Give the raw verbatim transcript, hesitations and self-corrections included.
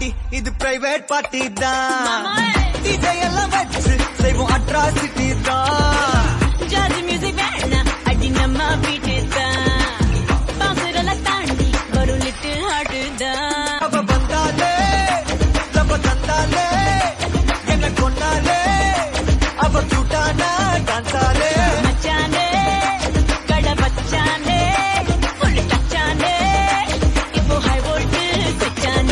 பாட்டி இது private party தான் டிஜே எல்லாம் வச்சு செய்வோம் அட்ராசிட்டி தான் ஜார்ஜ் மியூசிக் வேணா அடி நம்ம வீட்டு தான் பாசுரெல்லாம் தாண்டி வரும் லிட்டில் ஹார்ட் தான் அவ வந்தாலே லவ தந்தாலே